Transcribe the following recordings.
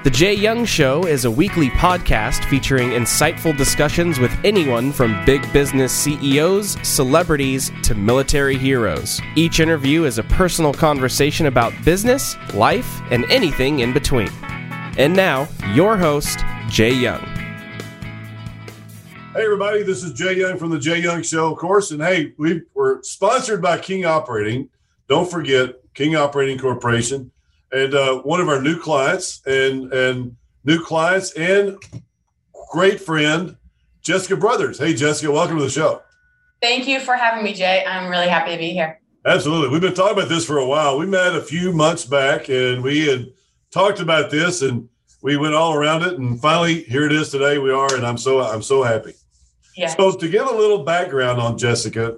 The Jay Young Show is a weekly podcast featuring insightful discussions with anyone from big business CEOs, celebrities, to military heroes. Each interview is a personal conversation about business, life, and anything in between. And now, your host, Jay Young. Hey, everybody, this is Jay Young from The Jay Young Show, of course. And hey, we're sponsored by King Operating. Don't forget, King Operating Corporation. And one of our new clients and great friend, Jessica Brothers. Hey, Jessica, welcome to the show. Thank you for having me, Jay. I'm really happy to be here. Absolutely. We've been talking about this for a while. We met a few months back, and we had talked about this, and we went all around it. And finally, here it is today. We are, and I'm so happy. Yeah. So to give a little background on Jessica,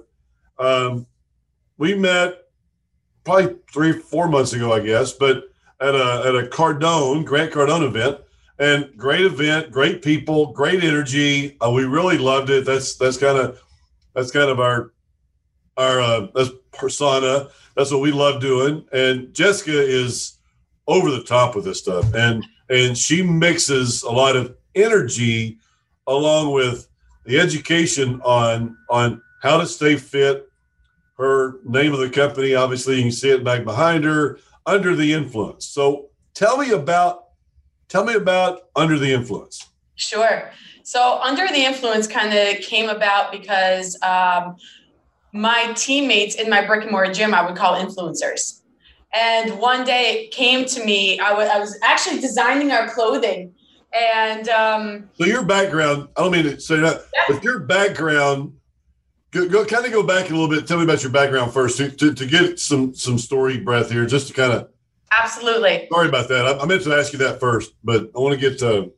we met probably 3-4 months ago, I guess, but at a Grant Cardone event, and great event, great people, great energy. We really loved it. That's kind of our that's persona. That's what we love doing. And Jessica is over the top with this stuff, and she mixes a lot of energy along with the education on how to stay fit. Her name of the company, obviously, you can see it back behind her, Under the Influence. So tell me about Under the Influence. Sure. So Under the Influence kind of came about because my teammates in my brick and mortar gym, I would call influencers. And one day it came to me, I was actually designing our clothing. And so your background, I don't mean to say that, but your background, go back a little bit. Tell me about your background first to get some story breath here, just to kind of. Absolutely. Sorry about that. I meant to ask you that first, but I want to get to.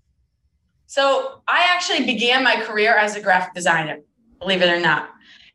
So I actually began my career as a graphic designer, believe it or not.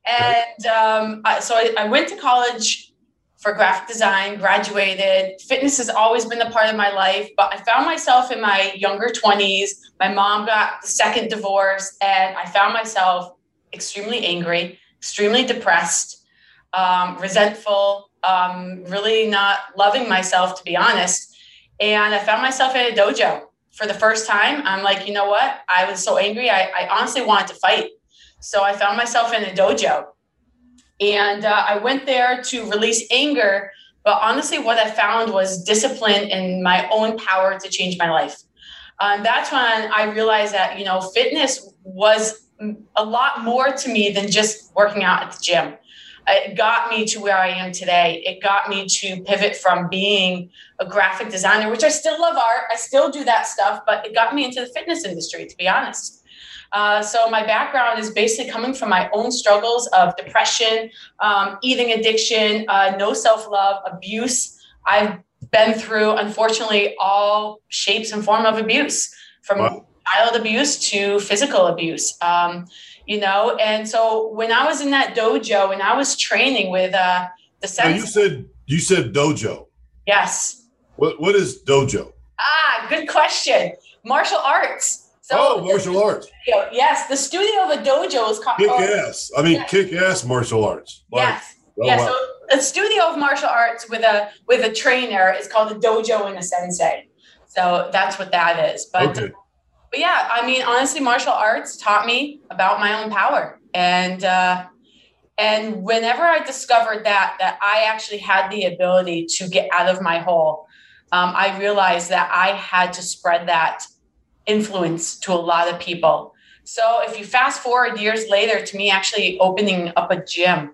And I went to college for graphic design, graduated. Fitness has always been a part of my life, but I found myself in my younger 20s. My mom got the second divorce, and I found myself extremely angry, extremely depressed, resentful, really not loving myself, to be honest. And I found myself in a dojo for the first time. I'm like, you know what? I was so angry. I honestly wanted to fight. So I found myself in a dojo, and I went there to release anger. But honestly, what I found was discipline and my own power to change my life. That's when I realized that, fitness was a lot more to me than just working out at the gym. It got me to where I am today. It got me to pivot from being a graphic designer, which I still love art. I still do that stuff, but it got me into the fitness industry, to be honest. So my background is basically coming from my own struggles of depression, eating addiction, no self-love, abuse. I've been through, unfortunately, all shapes and form of abuse, from child abuse to physical abuse, and so when I was in that dojo and I was training with the sensei. You said dojo. Yes. What is dojo? Good question. Martial arts. So martial arts. Yes, the studio of a dojo is called kick-ass martial arts. Yes. Wow. So a studio of martial arts with a trainer is called a dojo and a sensei. So that's what that is. But okay. But yeah, I mean, honestly, martial arts taught me about my own power. And whenever I discovered that I actually had the ability to get out of my hole, I realized that I had to spread that influence to a lot of people. So if you fast forward years later to me actually opening up a gym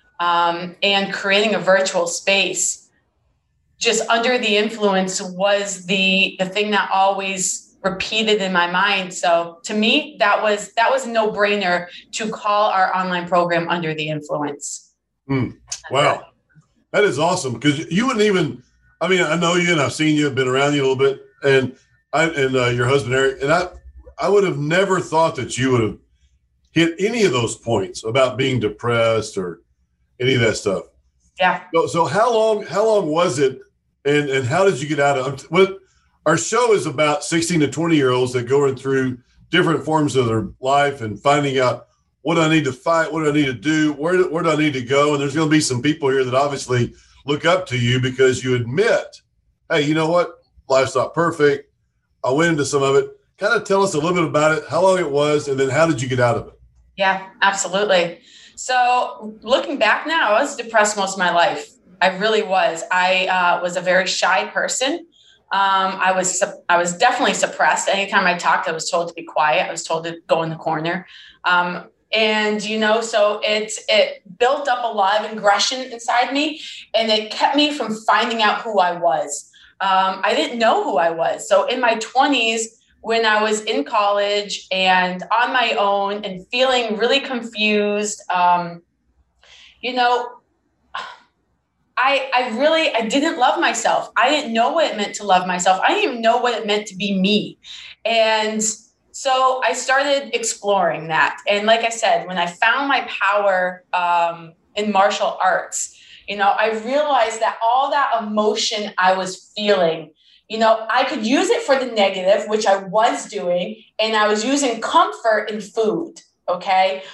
and creating a virtual space, just Under the Influence was the thing that always repeated in my mind. So to me, that was a no-brainer to call our online program Under the Influence. Wow. That is awesome. Because you wouldn't even, I know you and I've seen you, been around you a little bit, and your husband, Eric, and I would have never thought that you would have hit any of those points about being depressed or any of that stuff. Yeah. So how long was it, and how did you get out of it? Our show is about 16 to 20-year-olds that go through different forms of their life and finding out, what do I need to fight? What do I need to do? Where do I need to go? And there's going to be some people here that obviously look up to you because you admit, hey, you know what? Life's not perfect. I went into some of it. Kind of tell us a little bit about it, how long it was, and then how did you get out of it? Yeah, absolutely. So looking back now, I was depressed most of my life. I really was. I was a very shy person. I was definitely suppressed. Anytime I talked, I was told to be quiet. I was told to go in the corner. And, you know, so it built up a lot of aggression inside me, and it kept me from finding out who I was. I didn't know who I was. So in my 20s, when I was in college and on my own and feeling really confused, you know, I didn't love myself. I didn't know what it meant to love myself. I didn't even know what it meant to be me. And so I started exploring that. And like I said, when I found my power in martial arts, you know, I realized that all that emotion I was feeling, you know, I could use it for the negative, which I was doing, and I was using comfort in food. Okay.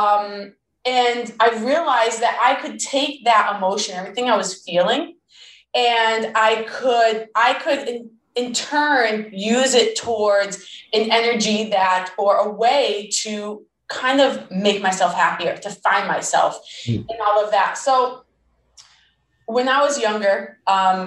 And I realized that I could take that emotion, everything I was feeling, and I could in turn use it towards an energy that, or a way to kind of make myself happier, to find myself in all of that. So when I was younger,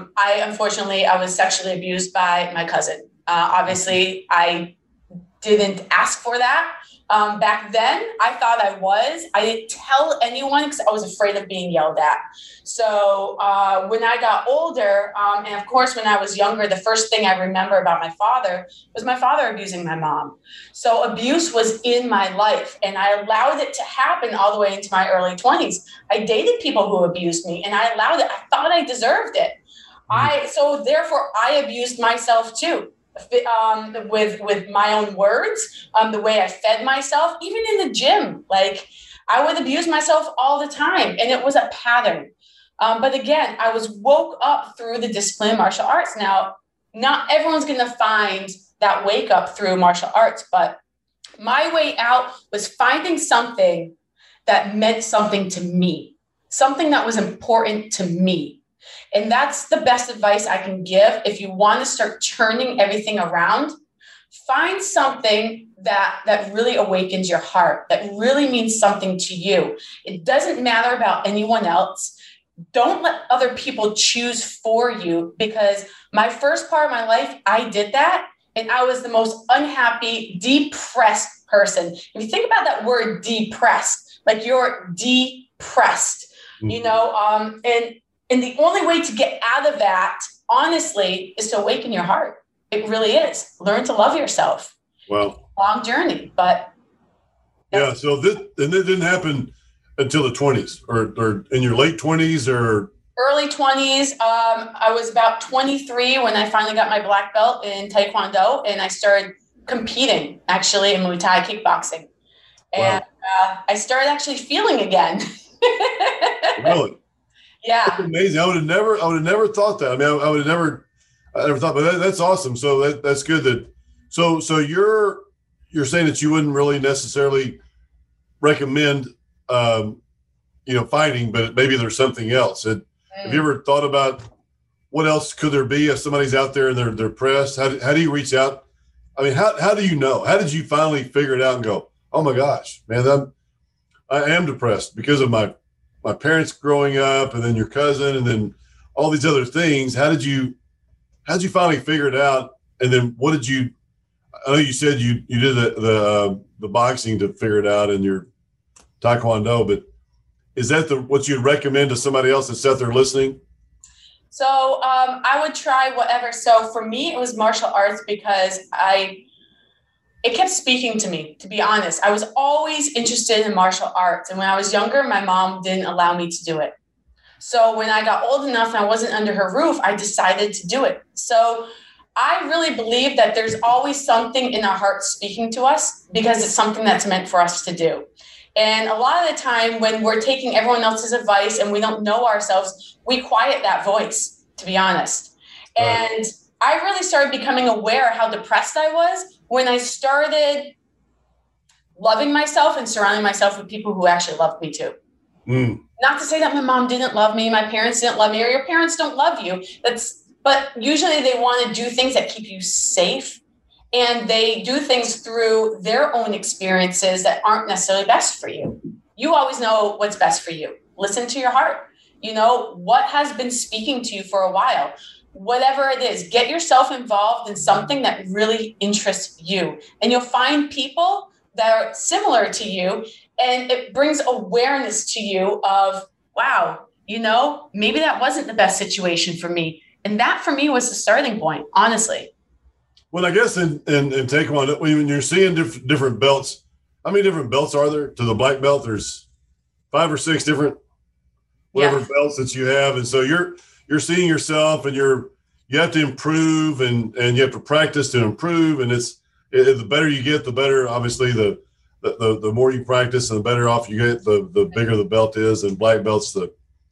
I was sexually abused by my cousin. Obviously, I didn't ask for that. Back then, I thought I was. I didn't tell anyone because I was afraid of being yelled at. So when I got older, and of course, when I was younger, the first thing I remember about my father was my father abusing my mom. So abuse was in my life, and I allowed it to happen all the way into my early 20s. I dated people who abused me, and I allowed it. I thought I deserved it. So therefore, I abused myself too. With my own words, the way I fed myself, even in the gym, like I would abuse myself all the time, and it was a pattern. But again, I was woke up through the discipline of martial arts. Now, not everyone's going to find that wake up through martial arts, but my way out was finding something that meant something to me, something that was important to me. And that's the best advice I can give. If you want to start turning everything around, find something that really awakens your heart, that really means something to you. It doesn't matter about anyone else. Don't let other people choose for you, because my first part of my life, I did that. And I was the most unhappy, depressed person. If you think about that word depressed, like you're depressed, you know, and the only way to get out of that, honestly, is to awaken your heart. It really is. Learn to love yourself. Wow. Long journey, but. Yeah. So it didn't happen until the 20s or in your late 20s or. Early 20s. I was about 23 when I finally got my black belt in Taekwondo, and I started competing actually in Muay Thai kickboxing. And I started actually feeling again. Really? Yeah. That's amazing. I would have never thought that. I mean, I never thought, but that's awesome. So that's good that, so you're saying that you wouldn't really necessarily recommend, fighting, but maybe there's something else. Have you ever thought about what else could there be if somebody's out there and they're depressed? How do you reach out? I mean, how do you know? How did you finally figure it out and go, oh my gosh, man, I am depressed because of my parents growing up, and then your cousin, and then all these other things. How did you finally figure it out? And then what did you, I know you said you did the boxing to figure it out and your Taekwondo, but is that what you'd recommend to somebody else that's out there listening? So I would try whatever. So for me, it was martial arts because it kept speaking to me, to be honest. I was always interested in martial arts. And when I was younger, my mom didn't allow me to do it. So when I got old enough and I wasn't under her roof, I decided to do it. So I really believe that there's always something in our hearts speaking to us, because it's something that's meant for us to do. And a lot of the time when we're taking everyone else's advice and we don't know ourselves, we quiet that voice, to be honest. Right. And I really started becoming aware how depressed I was when I started loving myself and surrounding myself with people who actually loved me too. Not to say that my mom didn't love me, my parents didn't love me, or your parents don't love you. But usually they want to do things that keep you safe and they do things through their own experiences that aren't necessarily best for you. You always know what's best for you. Listen to your heart. You know, what has been speaking to you for a while? Whatever it is, get yourself involved in something that really interests you. And you'll find people that are similar to you, and it brings awareness to you of, wow, you know, maybe that wasn't the best situation for me. And that for me was the starting point, honestly. Well, I guess in Taekwondo, when you're seeing different belts, how many different belts are there to the black belt? There's 5 or 6 different belts that you have. And so you're seeing yourself, and you have to improve, and you have to practice to improve. And the better you get, the better, obviously, the more you practice and the better off you get, the bigger the belt is. And black belt's the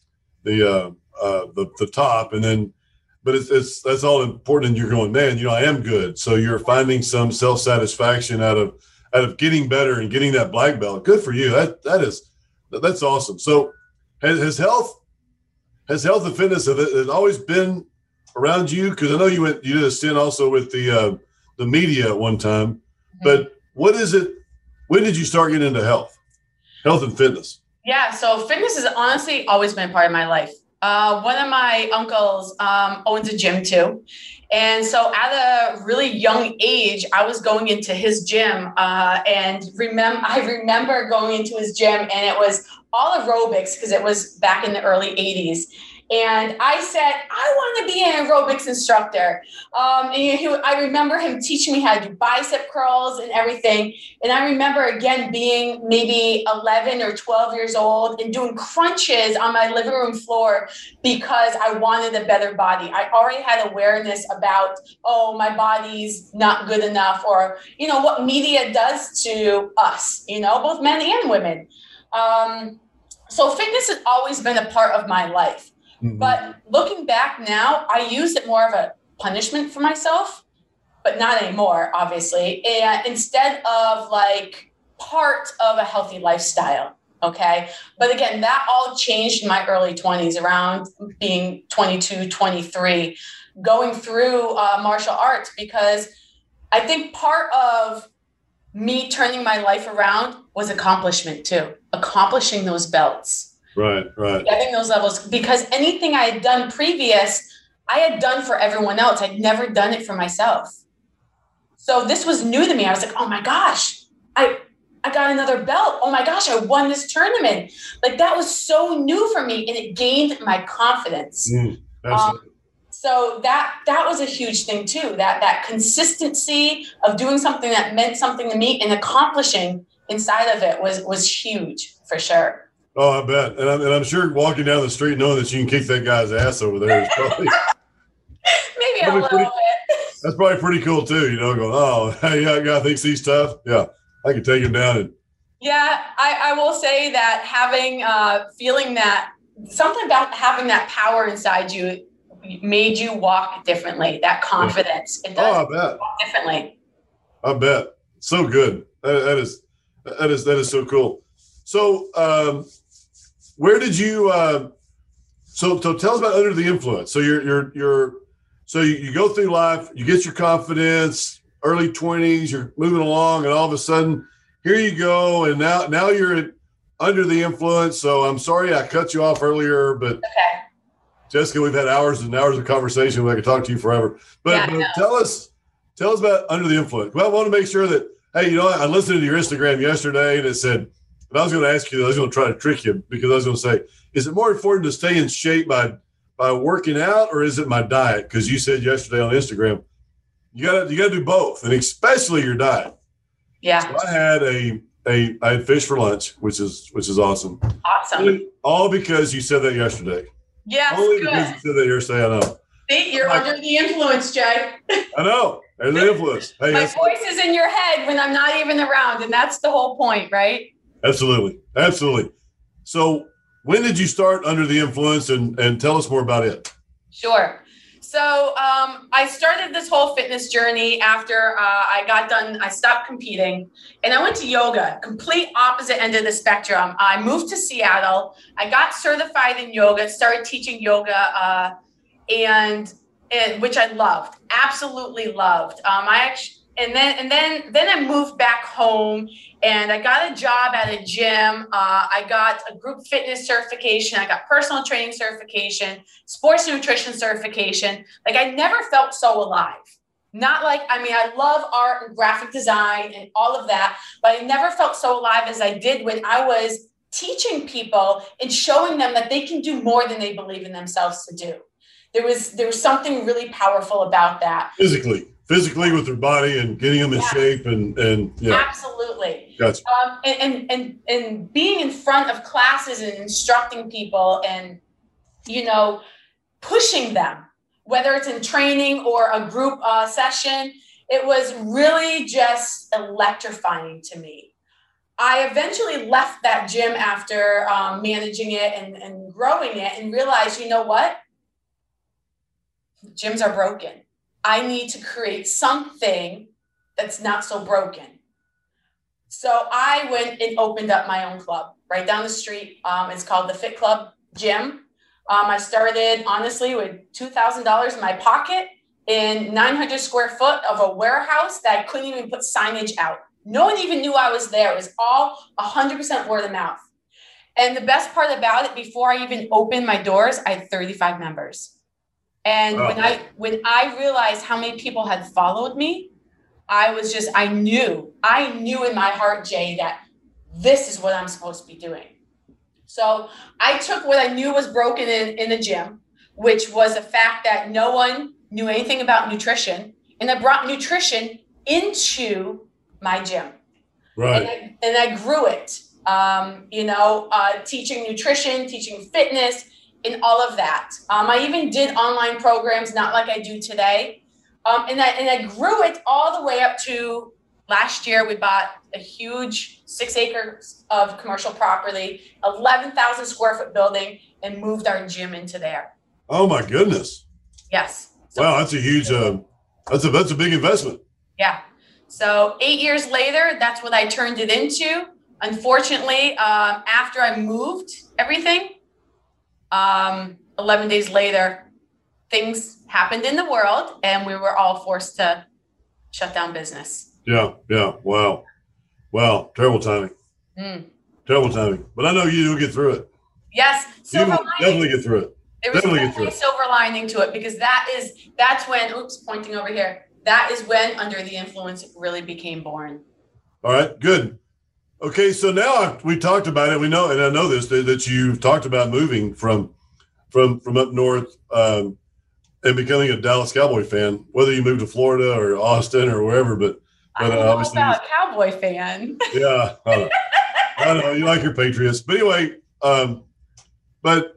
top. And then, but that's all important. And you're going, man, you know, I am good. So you're finding some self-satisfaction out of getting better and getting that black belt. Good for you. That's awesome. So has health and fitness, has it always been around you? Because I know you did a stint also with the media at one time. But what is it? When did you start getting into health and fitness? Yeah, so fitness has honestly always been a part of my life. One of my uncles owns a gym too. And so at a really young age, I was going into his gym and I remember going into his gym, and it was all aerobics because it was back in the early 80s. And I said, I want to be an aerobics instructor. I remember him teaching me how to do bicep curls and everything. And I remember, again, being maybe 11 or 12 years old and doing crunches on my living room floor because I wanted a better body. I already had awareness about, my body's not good enough, or, you know, what media does to us, you know, both men and women. So fitness has always been a part of my life. Mm-hmm. But looking back now, I use it more of a punishment for myself, but not anymore, obviously. And instead of like part of a healthy lifestyle. Okay. But again, that all changed in my early 20s, around being 22, 23, going through martial arts, because I think part of me turning my life around was accomplishment too, accomplishing those belts. Right. Getting those levels, because anything I had done previous, I had done for everyone else. I'd never done it for myself. So this was new to me. I was like, oh my gosh, I got another belt. Oh my gosh, I won this tournament. Like, that was so new for me, and it gained my confidence. So that was a huge thing too, that consistency of doing something that meant something to me and accomplishing inside of it was huge for sure. Oh, I bet. And I'm sure walking down the street knowing that you can kick that guy's ass over there is probably maybe a little bit. That's probably pretty cool too, you know, going, oh, hey, that guy thinks he's tough. Yeah, I can take him down. Yeah, I will say that having feeling that something about having that power inside you made you walk differently, that confidence. Yeah. It does I bet. Walk differently. I bet. So good. That is so cool. So, where did you? So tell us about Under the Influence. So you go through life, you get your confidence, early 20s, you're moving along, and all of a sudden, here you go, and now you're under the influence. So I'm sorry I cut you off earlier, but okay. Jessica, we've had hours and hours of conversation. I could talk to you forever. But tell us about Under the Influence. Well, I want to make sure that, hey, you know, I listened to your Instagram yesterday, and it said, and I was going to ask you, I was going to try to trick you, because I was going to say, is it more important to stay in shape by working out, or is it my diet? Because you said yesterday on Instagram, you got to do both, and especially your diet. Yeah. So I had fish for lunch, which is awesome. Awesome. All because you said that yesterday. Yes. Only good. because you said that yesterday. I know. See, you're under the influence, Jay. I know. There's the influence. Hey, my voice is in your head when I'm not even around, and that's the whole point, right? Absolutely. So when did you start Under the Influence, and tell us more about it? Sure. So I started this whole fitness journey after I stopped competing, and I went to yoga, complete opposite end of the spectrum. I moved to Seattle. I got certified in yoga, started teaching yoga, and which I loved, absolutely loved. then I moved back home and I got a job at a gym. I got a group fitness certification. I got personal training certification, sports nutrition certification. Like I never felt so alive. Not like, I mean, I love art and graphic design and all of that, but I never felt so alive as I did when I was teaching people and showing them that they can do more than they believe in themselves to do. There was something really powerful about that. Physically with their body and getting them in shape and yeah. Absolutely. Gotcha. And being in front of classes and instructing people and, pushing them, whether it's in training or a group session, it was really just electrifying to me. I eventually left that gym after managing it and growing it and realized, you know what? Gyms are broken. I need to create something that's not so broken. So I went and opened up my own club right down the street. It's called the Fit Club Gym. I started, honestly, with $2,000 in my pocket in 900 square foot of a warehouse that I couldn't even put signage out. No one even knew I was there. It was all 100% word of mouth. And the best part about it, before I even opened my doors, I had 35 members. And when I realized how many people had followed me, I knew in my heart, Jay, that this is what I'm supposed to be doing. So I took what I knew was broken in the gym, which was the fact that no one knew anything about nutrition. And I brought nutrition into my gym. Right. And I grew it, teaching nutrition, teaching fitness, and all of that. I even did online programs, not like I do today. And I grew it all the way up to last year. We bought a huge 6 acres of commercial property, 11,000 square foot building, and moved our gym into there. Oh my goodness. Yes. So, wow, that's a huge, that's a big investment. Yeah. So 8 years later, that's what I turned it into. Unfortunately, after I moved everything, 11 days later, things happened in the world and we were all forced to shut down business. Yeah. Wow. Terrible timing. Terrible timing. But I know you'll get through it. Yes. Definitely get through it. There was definitely a silver lining to it because that's when, pointing over here, that is when Under the Influence really became born. All right, good. Okay, so now we talked about it. We know, and I know this, that you've talked about moving from up north and becoming a Dallas Cowboy fan, whether you moved to Florida or Austin or wherever. But I don't know obviously, about a Cowboy fan. Yeah, I know you like your Patriots, but anyway, but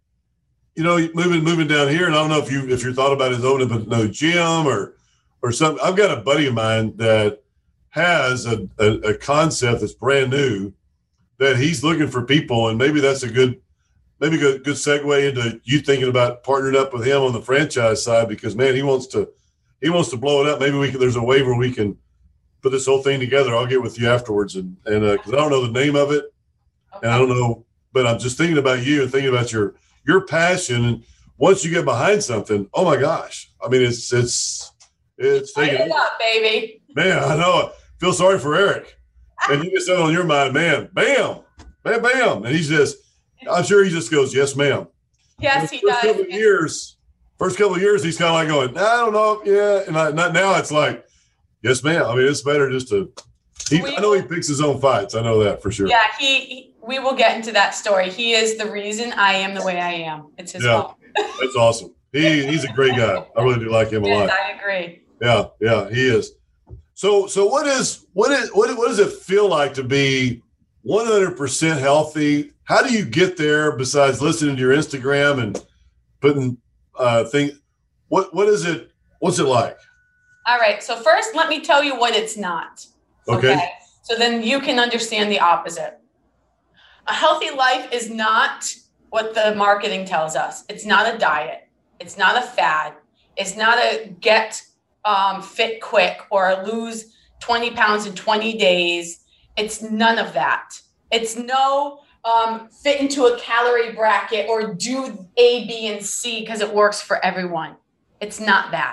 moving down here, and I don't know if you thought about it opening a gym or something. I've got a buddy of mine that has a concept that's brand new that he's looking for people, and maybe that's a good segue into you thinking about partnering up with him on the franchise side because man, he wants to blow it up. Maybe there's a way where we can put this whole thing together. I'll get with you afterwards and because I don't know the name of it, and I don't know, but I'm just thinking about you and thinking about your passion. And once you get behind something, oh my gosh, I mean it's taking it up, baby. Man, I know. Feel sorry for Eric. And you get something on your mind, man, bam, bam, bam. And I'm sure he just goes, yes, ma'am. Yes, he does. First couple of years, he's kind of like going, I don't know. Yeah. And now it's like, yes, ma'am. I mean, it's better just I know he picks his own fights. I know that for sure. Yeah, we will get into that story. He is the reason I am the way I am. It's his fault. That's awesome. He's a great guy. I really do like him a lot. I agree. Yeah, he is. So what does it feel like to be 100% healthy? How do you get there besides listening to your Instagram and putting things? What is it? What's it like? All right. So first, let me tell you what it's not. Okay. So then you can understand the opposite. A healthy life is not what the marketing tells us. It's not a diet. It's not a fad. It's not a get fit quick or lose 20 pounds in 20 days. It's none of that. It's no fit into a calorie bracket or do A, B, and C because it works for everyone. It's not that.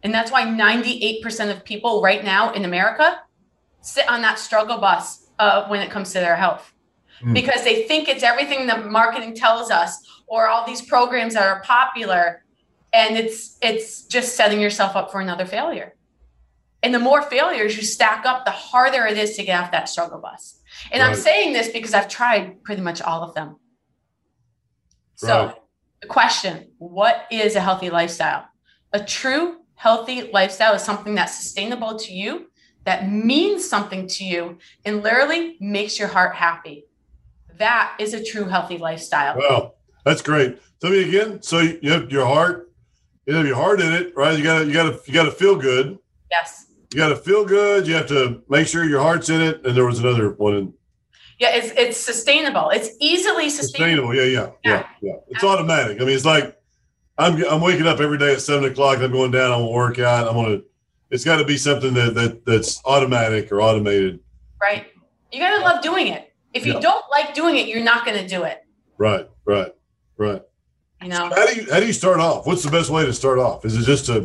And that's why 98% of people right now in America sit on that struggle bus when it comes to their health. Because they think it's everything the marketing tells us, or all these programs that are popular, and it's just setting yourself up for another failure. And the more failures you stack up, the harder it is to get off that struggle bus. And I'm saying this because I've tried pretty much all of them. So the question, what is a healthy lifestyle? A true healthy lifestyle is something that's sustainable to you, that means something to you, and literally makes your heart happy. That is a true healthy lifestyle. Wow, that's great. Tell me again. So you have your heart, in it, right? You gotta feel good. Yes. You gotta feel good. You have to make sure your heart's in it. And there was another one. Yeah, it's sustainable. It's easily sustainable. Yeah. It's automatic. I mean, it's like I'm waking up every day at 7:00. I'm going down. I'm gonna work out. It's got to be something that's automatic or automated. Right. You got to love doing it. If you don't like doing it, you're not going to do it. Right. You know, how do you start off? What's the best way to start off? Is it just to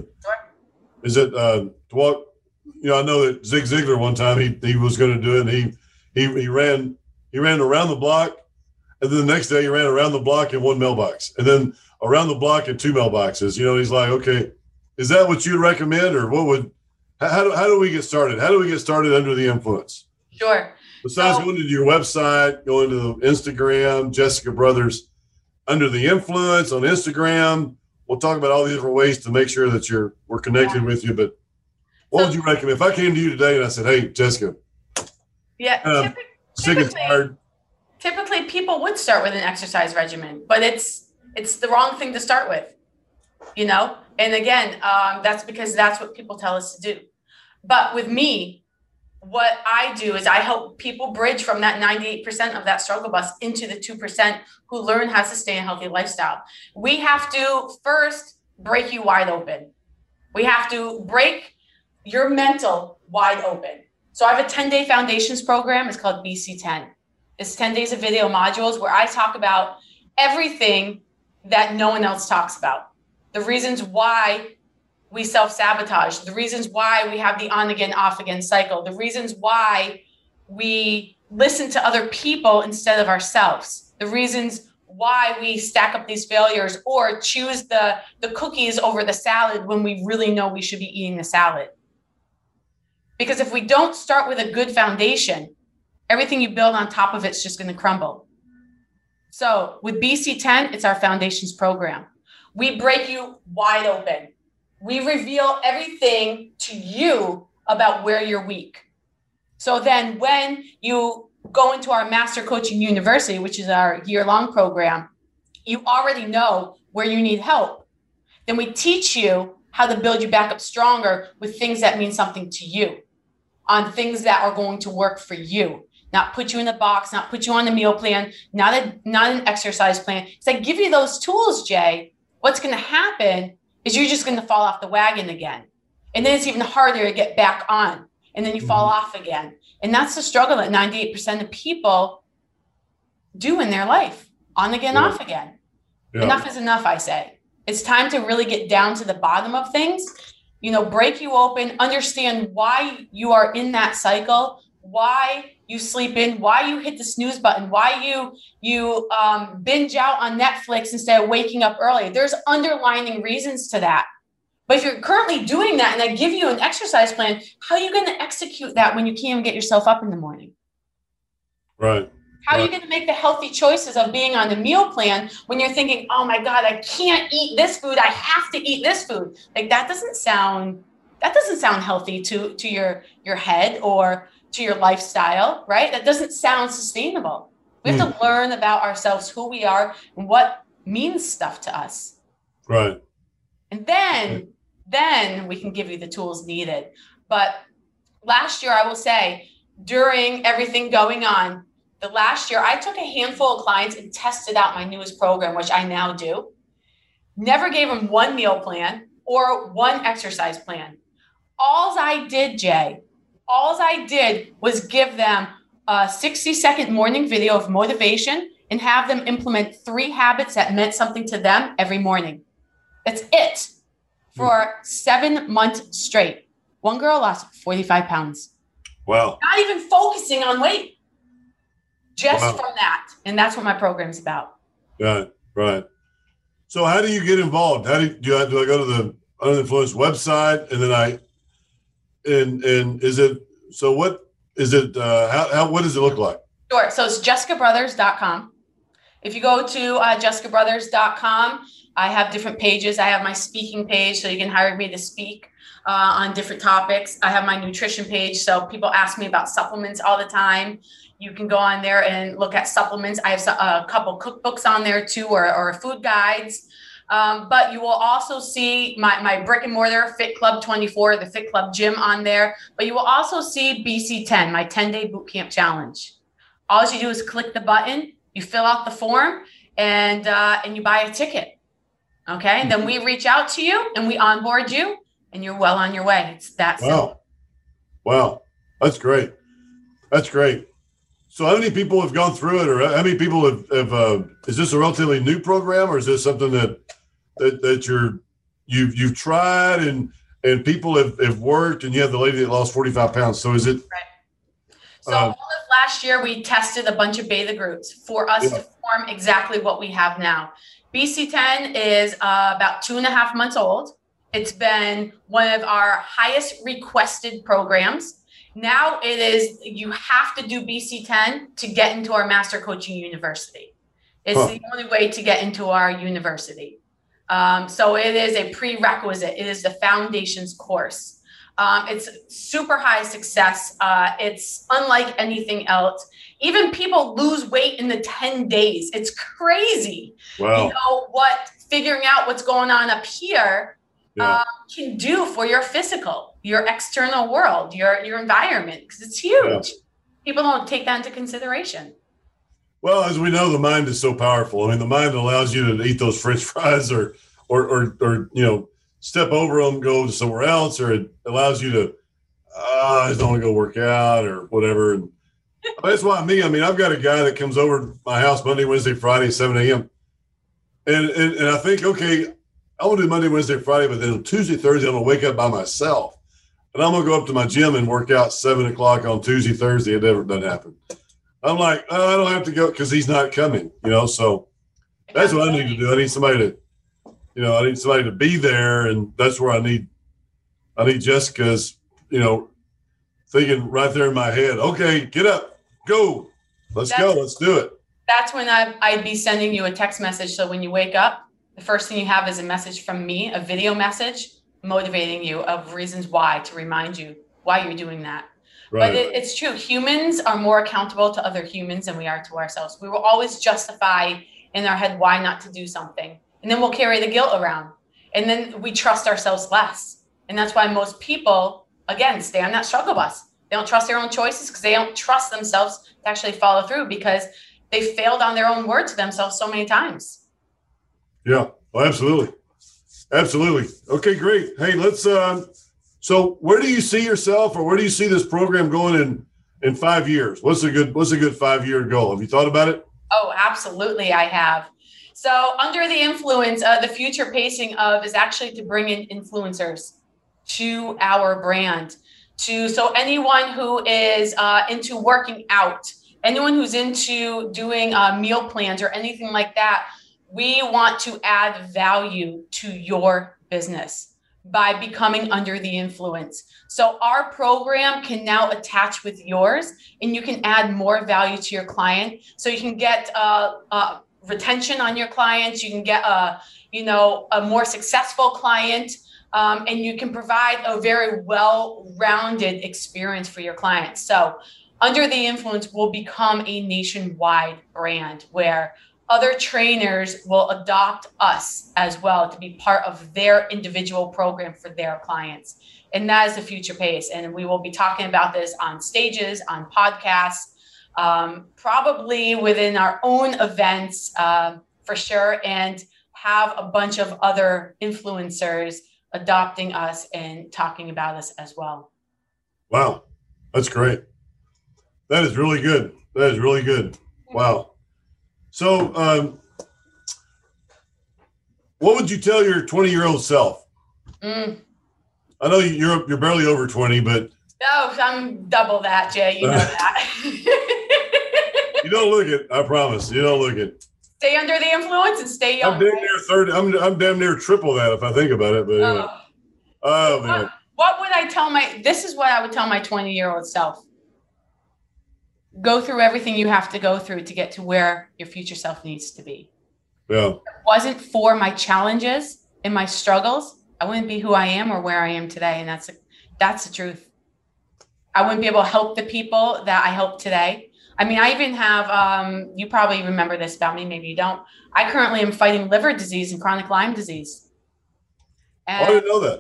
walk? You know, I know that Zig Ziglar one time he was going to do it, and he ran around the block, and then the next day he ran around the block in one mailbox, and then around the block in two mailboxes. You know, he's like, okay, is that what you'd recommend, or what would? How do we get started? How do we get started under the influence? Sure. Besides going to your website, going to Instagram, Jessica Brothers, Under the Influence on Instagram. We'll talk about all the different ways to make sure that we're connected with you. But what would you recommend? If I came to you today and I said, hey, Jessica, sick and tired. Typically, people would start with an exercise regimen, but it's the wrong thing to start with, you know? And again, that's because that's what people tell us to do. But with me, what I do is I help people bridge from that 98% of that struggle bus into the 2% who learn how to sustain a healthy lifestyle. We have to first break you wide open. We have to break your mental wide open. So I have a 10-day foundations program. It's called BC10. It's 10 days of video modules where I talk about everything that no one else talks about. The reasons why we self-sabotage, the reasons why we have the on-again, off-again cycle, the reasons why we listen to other people instead of ourselves, the reasons why we stack up these failures or choose the cookies over the salad when we really know we should be eating the salad. Because if we don't start with a good foundation, everything you build on top of it's just going to crumble. So with BC10, it's our foundations program. We break you wide open. We reveal everything to you about where you're weak. So then when you go into our Master Coaching University, which is our year-long program, you already know where you need help. Then we teach you how to build you back up stronger with things that mean something to you, on things that are going to work for you, not put you in a box, not put you on a meal plan, not an exercise plan. So I give you those tools, Jay. What's going to happen is you're just going to fall off the wagon again. And then it's even harder to get back on. And then you fall off again. And that's the struggle that 98% of people do in their life. On again, off again. Yeah. Enough is enough, I say. It's time to really get down to the bottom of things. You know, break you open, understand why you are in that cycle, why you sleep in, why you hit the snooze button, why you binge out on Netflix instead of waking up early. There's underlying reasons to that. But if you're currently doing that and I give you an exercise plan, how are you going to execute that when you can't even get yourself up in the morning? Right. How are you going to make the healthy choices of being on the meal plan when you're thinking, oh my God, I can't eat this food. I have to eat this food. Like that doesn't sound healthy to your head or to your lifestyle, right? That doesn't sound sustainable. We have to learn about ourselves, who we are, and what means stuff to us. Right. And then we can give you the tools needed. But last year, I will say, during everything going on, the last year, I took a handful of clients and tested out my newest program, which I now do. Never gave them one meal plan or one exercise plan. All I did, Jay, was give them a 60-second morning video of motivation and have them implement 3 habits that meant something to them every morning. That's it. for 7 months straight. One girl lost 45 pounds. Wow. Not even focusing on weight. Just from that. And that's what my program's about. Right. So how do you get involved? Do I go to the Under the Influence website and then and is it, so what is it, what does it look like? Sure. So it's jessicabrothers.com. If you go to jessicabrothers.com, I have different pages. I have my speaking page, so you can hire me to speak on different topics. I have my nutrition page, so people ask me about supplements all the time. You can go on there and look at supplements. I have a couple cookbooks on there too, or food guides. But you will also see my brick and mortar Fit Club 24, the Fit Club gym on there. But you will also see BC10, my 10-day bootcamp challenge. All you do is click the button, you fill out the form, and you buy a ticket. Okay, and then we reach out to you and we onboard you, and you're well on your way. It's that simple. Wow, that's great. That's great. So how many people have gone through it, or how many people have is this a relatively new program, or is this something that you've tried and people have worked, and you have the lady that lost 45 pounds. So is it? Right. So all of last year, we tested a bunch of beta groups for us to form exactly what we have now. BC10 is about 2.5 months old. It's been one of our highest requested programs. Now it is, you have to do BC10 to get into our Master Coaching University. It's the only way to get into our university. So it is a prerequisite. It is the foundations course. It's super high success. It's unlike anything else. Even people lose weight in the 10 days. It's crazy. Wow. You know what figuring out what's going on up here can do for your physical, your external world, your environment, because it's huge. Yeah. People don't take that into consideration. Well, as we know, the mind is so powerful. I mean, the mind allows you to eat those French fries or step over them, go somewhere else, or it allows you to, I just don't want to go work out or whatever. And that's why I've got a guy that comes over to my house Monday, Wednesday, Friday, 7 a.m. And I think, okay, I want to do Monday, Wednesday, Friday, but then Tuesday, Thursday, I'm going to wake up by myself. And I'm going to go up to my gym and work out 7 o'clock on Tuesday, Thursday. It never doesn't happen. I'm like, oh, I don't have to go because he's not coming, so that's what I need to do. I need somebody to be there. And that's where I need Jessica's, thinking right there in my head, okay, get up, go, let's go, let's do it. That's when I'd be sending you a text message. So when you wake up, the first thing you have is a message from me, a video message motivating you of reasons why, to remind you why you're doing that. Right. But it's true. Humans are more accountable to other humans than we are to ourselves. We will always justify in our head why not to do something. And then we'll carry the guilt around. And then we trust ourselves less. And that's why most people, again, stay on that struggle bus. They don't trust their own choices because they don't trust themselves to actually follow through because they failed on their own word to themselves so many times. Yeah, well, absolutely. Absolutely. Okay, great. Hey, let's, so where do you see yourself, or where do you see this program going in 5 years? What's a good 5-year goal? Have you thought about it? Oh, absolutely. I have. So Under the Influence, the future pacing of is actually to bring in influencers to our brand. So anyone who is into working out, anyone who's into doing meal plans or anything like that, we want to add value to your business by becoming Under the Influence. So our program can now attach with yours, and you can add more value to your client. So you can get retention on your clients. You can get a more successful client, and you can provide a very well-rounded experience for your clients. So Under the Influence will become a nationwide brand where other trainers will adopt us as well to be part of their individual program for their clients. And that is the future pace. And we will be talking about this on stages, on podcasts, probably within our own events for sure, and have a bunch of other influencers adopting us and talking about us as well. Wow. That's great. That is really good. That is really good. Wow. So what would you tell your 20-year-old self? Mm. I know you're barely over 20, but no, I'm double that, Jay. You know that. You don't look it. I promise. You don't look it. Stay under the influence and stay young. I'm damn near 30. I'm damn near triple that if I think about it. But anyway. Oh man. What would I tell this is what I would tell my 20-year-old self. Go through everything you have to go through to get to where your future self needs to be. Yeah. If it wasn't for my challenges and my struggles, I wouldn't be who I am or where I am today. And that's the truth. I wouldn't be able to help the people that I help today. I mean, I even have, you probably remember this about me, maybe you don't. I currently am fighting liver disease and chronic Lyme disease. And I didn't know that.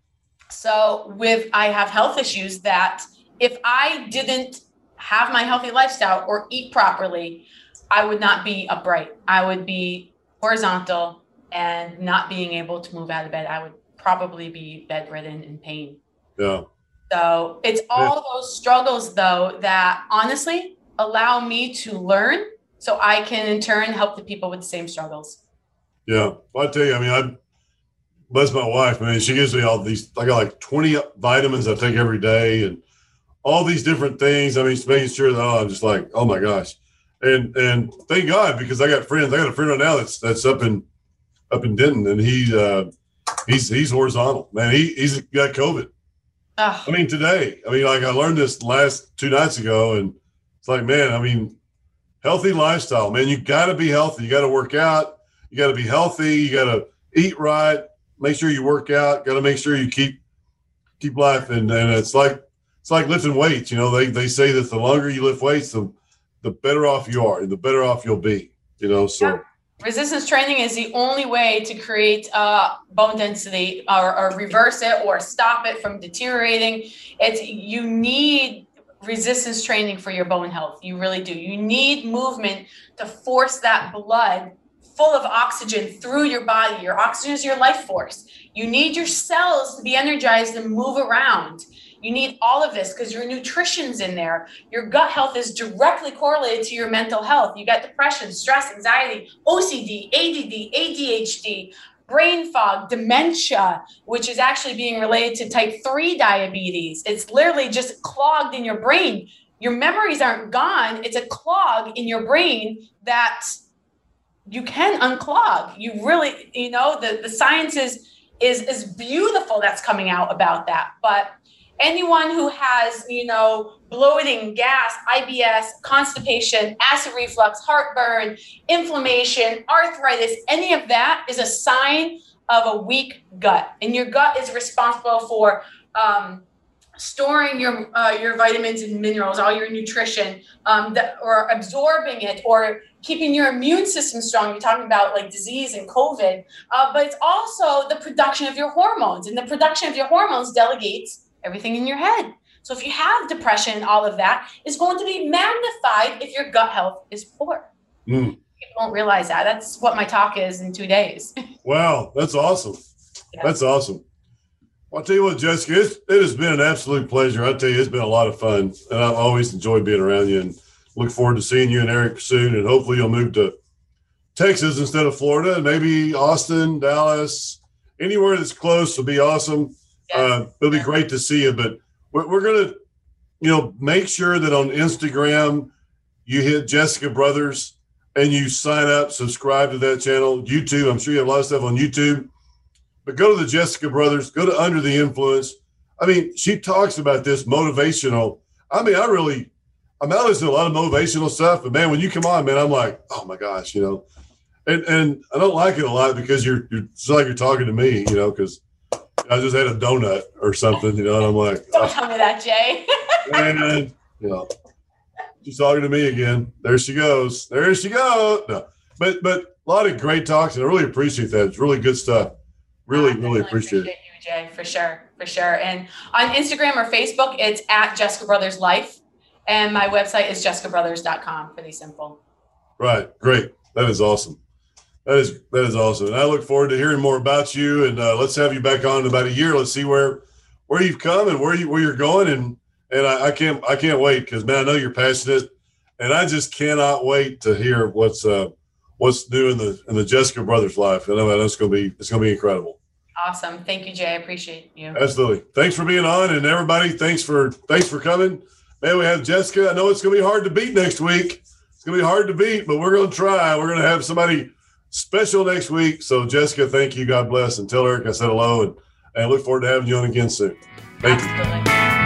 So I have health issues that if I didn't have my healthy lifestyle or eat properly, I would not be upright. I would be horizontal and not being able to move out of bed. I would probably be bedridden in pain. Yeah. So it's all those struggles, though, that honestly allow me to learn so I can in turn help the people with the same struggles. Yeah. Well, I tell you, I mean, bless my wife, man. She gives me all these, I got like 20 vitamins I take every day and all these different things. I mean, just making sure that I'm just like, oh my gosh. And thank God, because I got friends. I got a friend right now that's up in Denton, and he's horizontal, man. He's got COVID. I mean, today, like I learned this last 2 nights ago, and it's like, man, I mean, healthy lifestyle, man. You got to be healthy. You got to work out. You got to be healthy. You got to eat right. Make sure you work out. Got to make sure you keep life. And it's like lifting weights. You know, they say that the longer you lift weights, the better off you are, and the better off you'll be. You know, so. Yeah. Resistance training is the only way to create bone density or reverse it or stop it from deteriorating. You need resistance training for your bone health. You really do. You need movement to force that blood full of oxygen through your body. Your oxygen is your life force. You need your cells to be energized and move around. You need all of this because your nutrition's in there. Your gut health is directly correlated to your mental health. You got depression, stress, anxiety, OCD, ADD, ADHD, brain fog, dementia, which is actually being related to type 3 diabetes. It's literally just clogged in your brain. Your memories aren't gone. It's a clog in your brain that you can unclog. You really, the science is beautiful that's coming out about that. But anyone who has, bloating, gas, IBS, constipation, acid reflux, heartburn, inflammation, arthritis, any of that is a sign of a weak gut. And your gut is responsible for storing your vitamins and minerals, all your nutrition, or absorbing it, or keeping your immune system strong. You're talking about like disease and COVID, but it's also the production of your hormones, and the production of your hormones delegates everything in your head. So if you have depression, all of that is going to be magnified if your gut health is poor. People don't realize that. That's what my talk is in 2 days. Wow, that's awesome. Yeah. That's awesome. Well, I'll tell you what, Jessica, it has been an absolute pleasure. I tell you, it's been a lot of fun, and I've always enjoyed being around you, and look forward to seeing you and Eric soon, and hopefully you'll move to Texas instead of Florida, and maybe Austin, Dallas, anywhere that's close will be awesome. Yes. It'll be great to see you, but we're going to, make sure that on Instagram you hit Jessica Brothers and you sign up, subscribe to that channel. YouTube, I'm sure you have a lot of stuff on YouTube, but go to the Jessica Brothers, go to Under the Influence. I mean, she talks about this motivational. I mean, I'm out listening to a lot of motivational stuff, but man, when you come on, man, I'm like, oh my gosh, and I don't like it a lot because it's like you're talking to me, because I just had a donut or something, and I'm like, don't tell me that, Jay. And, she's talking to me again. There she goes. There she goes. No, but a lot of great talks, and I really appreciate that. It's really good stuff. Really appreciate it. You, Jay, for sure. And on Instagram or Facebook, it's at Jessica Brothers Life, and my website is jessicabrothers.com. Pretty simple. Right. Great. That is awesome. That is awesome. And I look forward to hearing more about you. And let's have you back on in about a year. Let's see where you've come and where you're going. And I can't wait because, man, I know you're passionate, and I just cannot wait to hear what's new in the Jessica Brothers life. I know it's going to be incredible. Awesome. Thank you, Jay. I appreciate you. Absolutely. Thanks for being on, and everybody, thanks for coming. Man, we have Jessica. I know it's going to be hard to beat next week. It's going to be hard to beat, but we're going to try. We're going to have somebody special next week. So, Jessica, thank you. God bless. And tell Eric I said hello, and look forward to having you on again soon. Thank you.